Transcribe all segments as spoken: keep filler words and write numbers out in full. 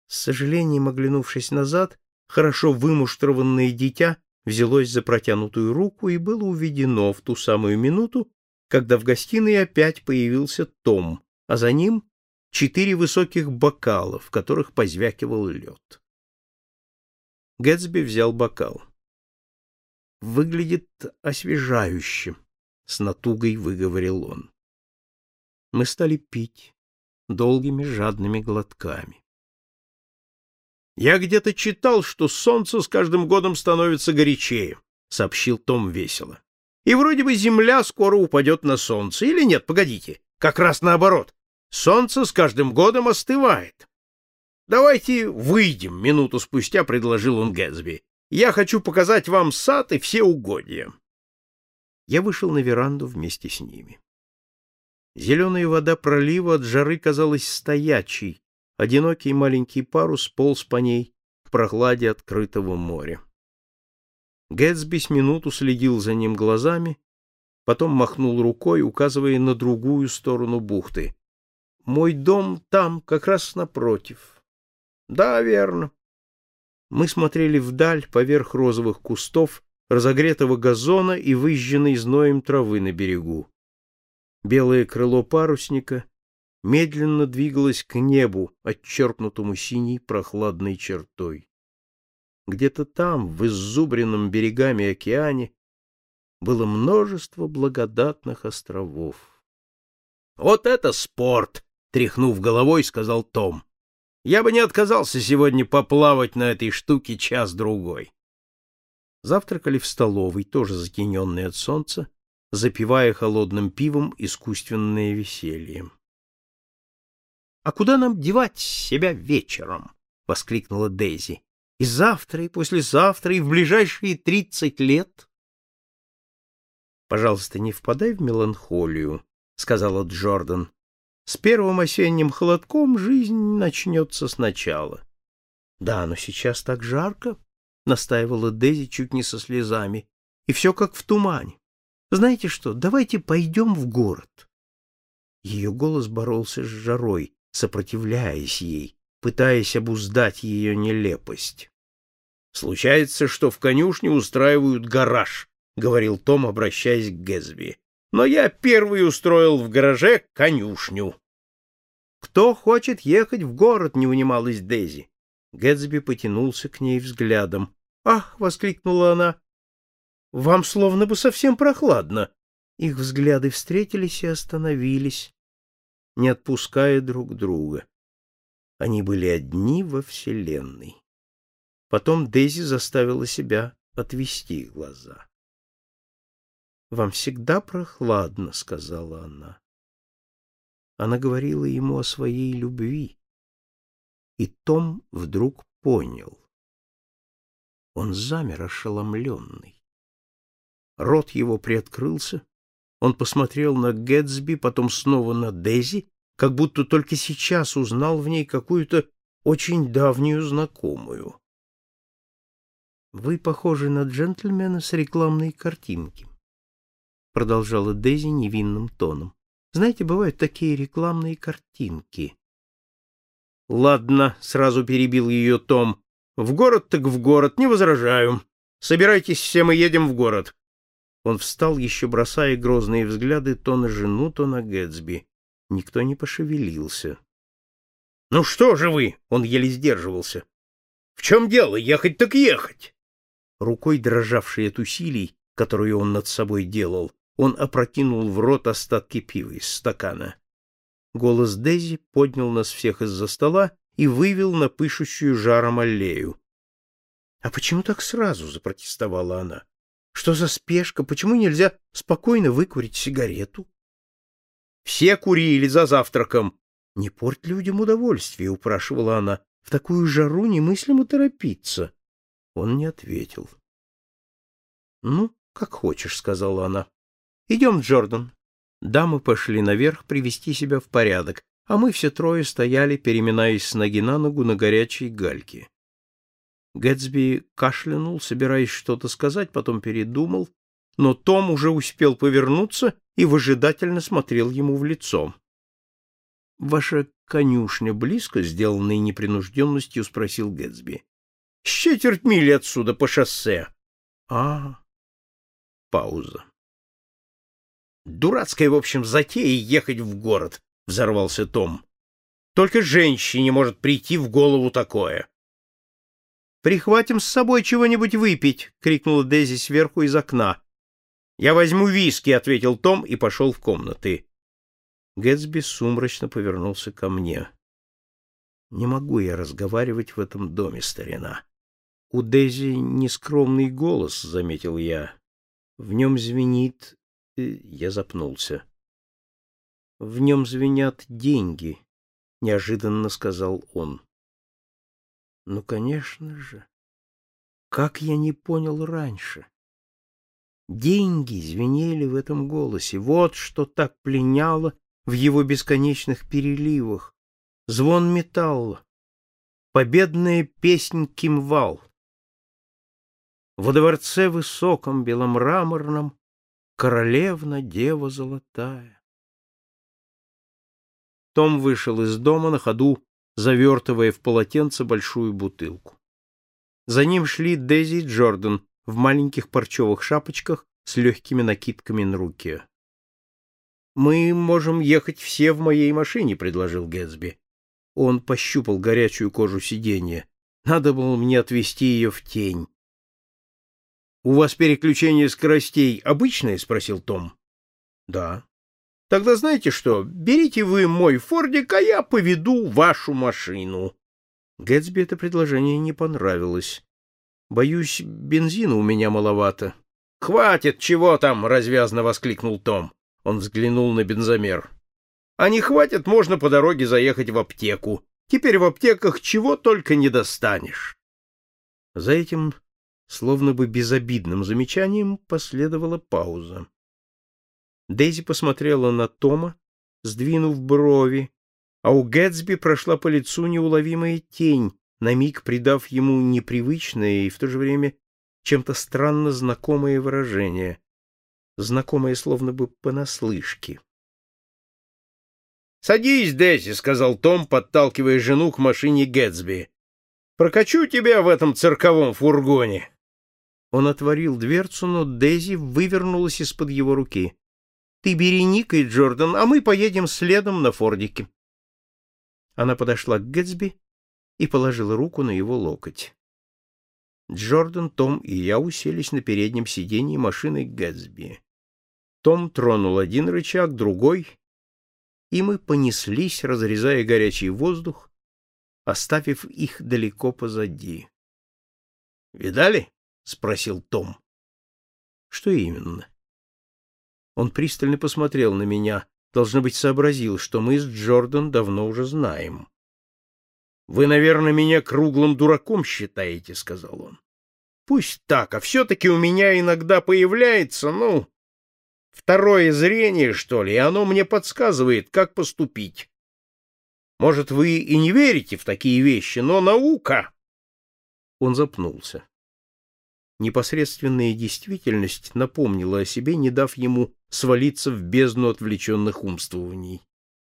С сожалением оглянувшись назад, хорошо вымуштрованное дитя взялось за протянутую руку и было уведено в ту самую минуту, когда в гостиной опять появился Том, а за ним четыре высоких бокала, в которых позвякивал лед. Гэтсби взял бокал. «Выглядит освежающе», — с натугой выговорил он. Мы стали пить долгими жадными глотками. «Я где-то читал, что солнце с каждым годом становится горячее», — сообщил Том весело. «И вроде бы Земля скоро упадет на солнце. Или нет, погодите, как раз наоборот. Солнце с каждым годом остывает. Давайте выйдем», — минуту спустя предложил он Гэтсби. «Я хочу показать вам сад и все угодья». Я вышел на веранду вместе с ними. Зеленая вода пролива от жары казалась стоячей. Одинокий маленький парус полз по ней к прохладе открытого моря. Гэтсби с минуту следил за ним глазами, потом махнул рукой, указывая на другую сторону бухты. «Мой дом там, как раз напротив». «Да, верно». Мы смотрели вдаль, поверх розовых кустов, разогретого газона и выжженной зноем травы на берегу. Белое крыло парусника медленно двигалось к небу, отчеркнутому синей прохладной чертой. Где-то там, в иззубренном берегами океане, было множество благодатных островов. «Вот это спорт!» — тряхнув головой, сказал Том. «Я бы не отказался сегодня поплавать на этой штуке час-другой». Завтракали в столовой, тоже затененной от солнца, запивая холодным пивом искусственное веселье. «А куда нам девать себя вечером?» — воскликнула Дейзи. «И завтра, и послезавтра, и в ближайшие тридцать лет?» «Пожалуйста, не впадай в меланхолию», — сказала Джордан. «С первым осенним холодком жизнь начнется сначала». «Да, но сейчас так жарко», — настаивала Дейзи чуть не со слезами, — «и все как в тумане. Знаете что, давайте пойдем в город». Ее голос боролся с жарой, сопротивляясь ей, пытаясь обуздать ее нелепость. «Случается, что в конюшне устраивают гараж», — говорил Том, обращаясь к Гэтсби. «Но я первый устроил в гараже конюшню». «Кто хочет ехать в город?» — не унималась Дейзи. Гэтсби потянулся к ней взглядом. «Ах!» — воскликнула она. «Вам словно бы совсем прохладно». Их взгляды встретились и остановились, не отпуская друг друга. Они были одни во вселенной. Потом Дейзи заставила себя отвести глаза. «Вам всегда прохладно», — сказала она. Она говорила ему о своей любви. И Том вдруг понял. Он замер ошеломленный. Рот его приоткрылся. Он посмотрел на Гэтсби, потом снова на Дейзи, как будто только сейчас узнал в ней какую-то очень давнюю знакомую. «Вы похожи на джентльмена с рекламной картинки», — продолжала Дейзи невинным тоном. «Знаете, бывают такие рекламные картинки». «Ладно», — сразу перебил ее Том. «В город так в город, не возражаю. Собирайтесь все, мы едем в город». Он встал, еще бросая грозные взгляды то на жену, то на Гэтсби. Никто не пошевелился. «Ну что же вы?» — он еле сдерживался. «В чем дело? Ехать так ехать!» Рукой, дрожавшей от усилий, которые он над собой делал, он опрокинул в рот остатки пива из стакана. Голос Дейзи поднял нас всех из-за стола и вывел на пышущую жаром аллею. «А почему так сразу?» — запротестовала она. «Что за спешка? Почему нельзя спокойно выкурить сигарету?» «Все курили за завтраком». «Не порть людям удовольствие», — упрашивала она. «В такую жару немыслимо торопиться». Он не ответил. «Ну, как хочешь», — сказала она. «Идем, Джордан». Дамы пошли наверх привести себя в порядок, а мы все трое стояли, переминаясь с ноги на ногу на горячей гальке. Гэтсби кашлянул, собираясь что-то сказать, потом передумал, но Том уже успел повернуться и выжидательно смотрел ему в лицо. — Ваша конюшня близко? — сделанной непринужденностью спросил Гэтсби. — С четверть мили отсюда по шоссе. — А. Пауза. — Дурацкая, в общем, затея ехать в город, — взорвался Том. — Только женщине может прийти в голову такое. — Прихватим с собой чего-нибудь выпить, — крикнула Дейзи сверху из окна. — Я возьму виски, — ответил Том и пошел в комнаты. Гэтсби сумрачно повернулся ко мне. — Не могу я разговаривать в этом доме, старина. — У Дейзи нескромный голос, — заметил я. В нем звенит... Я запнулся. — В нем звенят деньги, — неожиданно сказал он. — Ну, конечно же. Как я не понял раньше? Деньги звенели в этом голосе. Вот что так пленяло в его бесконечных переливах. Звон металла. Победная песнь кимвал. Во дворце высоком беломраморном королевна дева золотая. Том вышел из дома на ходу, завертывая в полотенце большую бутылку. За ним шли Дейзи и Джордан в маленьких парчевых шапочках с легкими накидками на руке. — Мы можем ехать все в моей машине, — предложил Гэтсби. Он пощупал горячую кожу сиденья. Надо было мне отвезти ее в тень. — У вас переключение скоростей обычное? — спросил Том. — Да. — Тогда знаете что, берите вы мой фордик, а я поведу вашу машину. Гэтсби это предложение не понравилось. — Боюсь, бензина у меня маловато. — Хватит, чего там? — развязно воскликнул Том. Он взглянул на бензомер. — А не хватит, можно по дороге заехать в аптеку. Теперь в аптеках чего только не достанешь. За этим, словно бы безобидным замечанием, последовала пауза. Дейзи посмотрела на Тома, сдвинув брови, а у Гэтсби прошла по лицу неуловимая тень, на миг придав ему непривычное и в то же время чем-то странно знакомое выражение, знакомое словно бы понаслышке. — Садись, Дейзи, — сказал Том, подталкивая жену к машине Гэтсби. — Прокачу тебя в этом цирковом фургоне. Он отворил дверцу, но Дейзи вывернулась из-под его руки. — Ты бери Ника и Джордан, а мы поедем следом на фордике. Она подошла к Гэтсби и положила руку на его локоть. Джордан, Том и я уселись на переднем сиденье машины Гэтсби. Том тронул один рычаг, другой, и мы понеслись, разрезая горячий воздух, оставив их далеко позади. — Видали? — спросил Том. — Что именно? Он пристально посмотрел на меня, должно быть, сообразил, что мы с Джордан давно уже знаем. — Вы, наверное, меня круглым дураком считаете, — сказал он. — Пусть так, а все-таки у меня иногда появляется, ну, второе зрение, что ли, и оно мне подсказывает, как поступить. Может, вы и не верите в такие вещи, но наука... Он запнулся. Непосредственная действительность напомнила о себе, не дав ему свалиться в бездну отвлеченных умствований.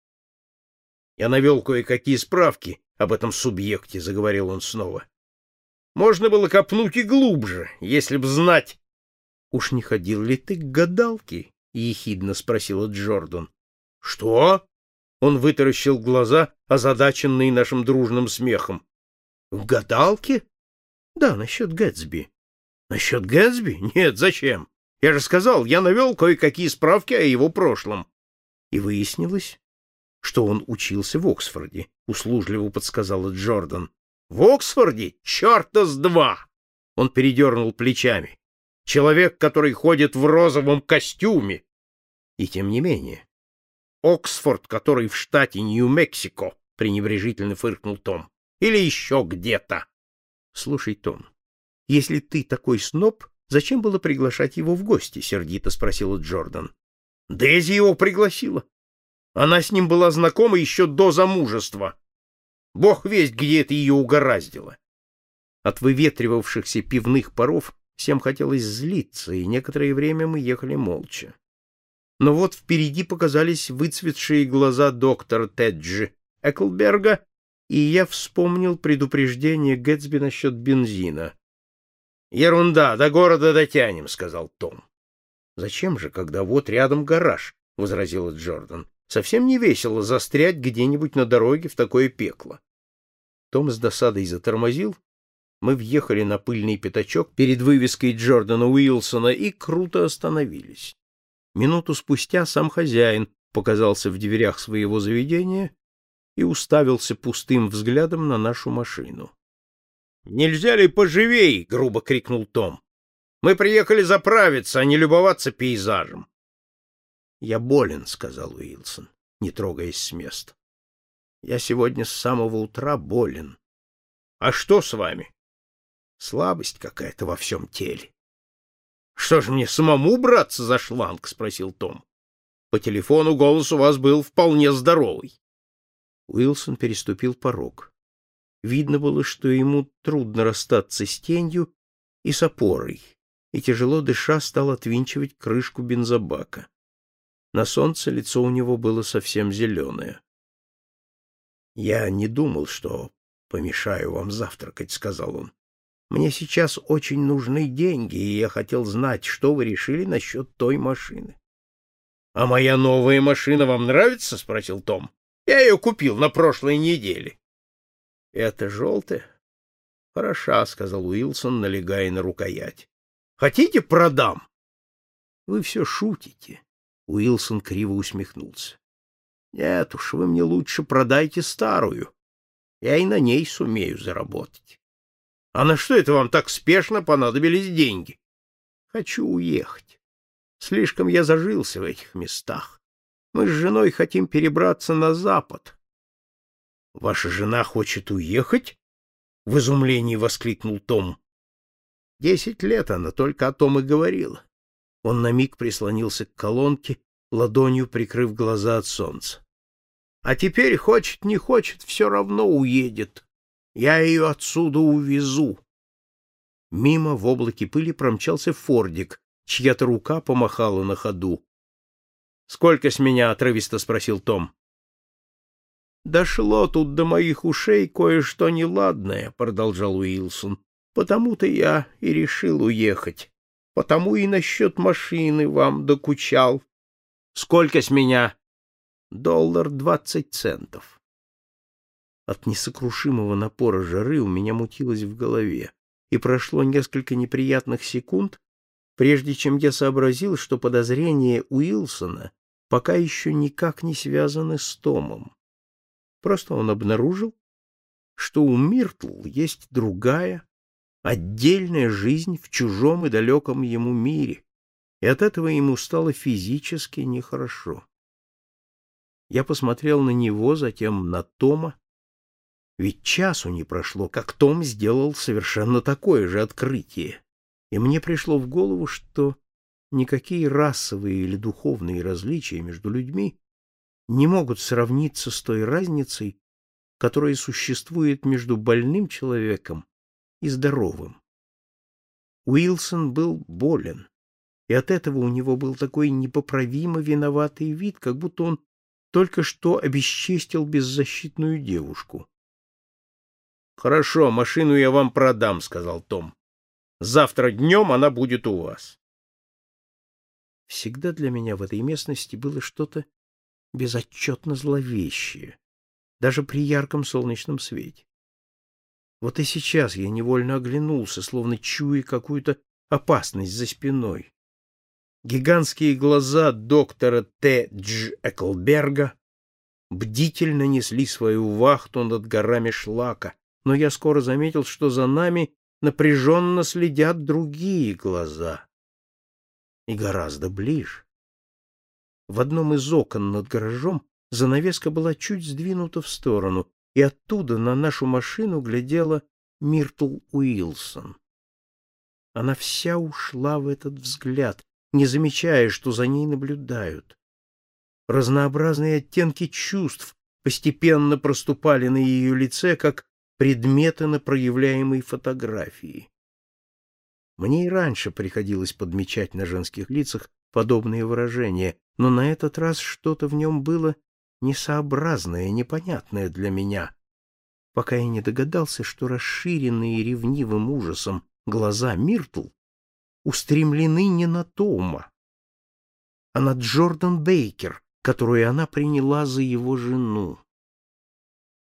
«Я навел кое-какие справки об этом субъекте», — заговорил он снова. «Можно было копнуть и глубже, если б знать...» «Уж не ходил ли ты к гадалке?» — ехидно спросила Джордан. «Что?» — он вытаращил глаза, озадаченный нашим дружным смехом. «К гадалке?» «Да, насчет Гэтсби». «Насчет Гэтсби? Нет, зачем? Я же сказал, я навел кое-какие справки о его прошлом». И выяснилось, что он учился в Оксфорде, — услужливо подсказала Джордан. «В Оксфорде? Черта с два!» Он передернул плечами. «Человек, который ходит в розовом костюме!» И тем не менее. «Оксфорд, который в штате Нью-Мексико», — пренебрежительно фыркнул Том. «Или еще где-то». «Слушай, Том, если ты такой сноб, зачем было приглашать его в гости?» — сердито спросила Джордан. «Дейзи его пригласила. Она с ним была знакома еще до замужества. Бог весть, где это ее угораздило». От выветривавшихся пивных паров всем хотелось злиться, и некоторое время мы ехали молча. Но вот впереди показались выцветшие глаза доктора Теджи Эклберга, и я вспомнил предупреждение Гэтсби насчет бензина. «Ерунда, до города дотянем», — сказал Том. «Зачем же, когда вот рядом гараж?» — возразила Джордан. «Совсем не весело застрять где-нибудь на дороге в такое пекло». Том с досадой затормозил. Мы въехали на пыльный пятачок перед вывеской Джордана Уилсона и круто остановились. Минуту спустя сам хозяин показался в дверях своего заведения и уставился пустым взглядом на нашу машину. «Нельзя ли поживей?» — грубо крикнул Том. «Мы приехали заправиться, а не любоваться пейзажем». «Я болен», — сказал Уилсон, не трогаясь с места. «Я сегодня с самого утра болен». «А что с вами?» «Слабость какая-то во всем теле». «Что же мне, самому браться за шланг?» — спросил Том. «По телефону голос у вас был вполне здоровый». Уилсон переступил порог. Видно было, что ему трудно расстаться с тенью и с опорой, и, тяжело дыша, стал отвинчивать крышку бензобака. На солнце лицо у него было совсем зеленое. «Я не думал, что помешаю вам завтракать», — сказал он. «Мне сейчас очень нужны деньги, и я хотел знать, что вы решили насчет той машины». «А моя новая машина вам нравится?» — спросил Том. «Я ее купил на прошлой неделе». «Это желтая?» «Хороша», — сказал Уилсон, налегая на рукоять. «Хотите, продам?» «Вы все шутите», — Уилсон криво усмехнулся. «Нет уж, вы мне лучше продайте старую. Я и на ней сумею заработать». «А на что это вам так спешно понадобились деньги?» «Хочу уехать. Слишком я зажился в этих местах. Мы с женой хотим перебраться на запад». «Ваша жена хочет уехать?» — в изумлении воскликнул Том. «Десять лет она только о том и говорила». Он на миг прислонился к колонке, ладонью прикрыв глаза от солнца. «А теперь, хочет не хочет, все равно уедет. Я ее отсюда увезу». Мимо в облаке пыли промчался фордик, чья-то рука помахала на ходу. «Сколько с меня?» — отрывисто спросил Том. «Дошло тут до моих ушей кое-что неладное», — продолжал Уилсон. «Потому-то я и решил уехать. Потому и насчет машины вам докучал». «Сколько с меня?» «Доллар двадцать центов». От несокрушимого напора жары у меня мутилось в голове, и прошло несколько неприятных секунд, прежде чем я сообразил, что подозрения Уилсона пока еще никак не связаны с Томом. Просто он обнаружил, что у Миртл есть другая, отдельная жизнь в чужом и далеком ему мире, и от этого ему стало физически нехорошо. Я посмотрел на него, затем на Тома. Ведь часу не прошло, как Том сделал совершенно такое же открытие, и мне пришло в голову, что никакие расовые или духовные различия между людьми не могут сравниться с той разницей, которая существует между больным человеком и здоровым. Уилсон был болен, и от этого у него был такой непоправимо виноватый вид, как будто он только что обесчестил беззащитную девушку. «Хорошо, машину я вам продам», — сказал Том. «Завтра днем она будет у вас». Всегда для меня в этой местности было что-то безотчетно зловещее, даже при ярком солнечном свете. Вот и сейчас я невольно оглянулся, словно чуя какую-то опасность за спиной. Гигантские глаза доктора Т. Дж. Эклберга бдительно несли свою вахту над горами шлака, но я скоро заметил, что за нами напряженно следят другие глаза. И гораздо ближе. В одном из окон над гаражом занавеска была чуть сдвинута в сторону, и оттуда на нашу машину глядела Миртл Уилсон. Она вся ушла в этот взгляд, не замечая, что за ней наблюдают. Разнообразные оттенки чувств постепенно проступали на ее лице, как предметы на проявляемой фотографии. Мне и раньше приходилось подмечать на женских лицах подобные выражения, но на этот раз что-то в нем было несообразное, непонятное для меня, пока я не догадался, что расширенные ревнивым ужасом глаза Миртл устремлены не на Тома, а на Джордан Бейкер, которую она приняла за его жену.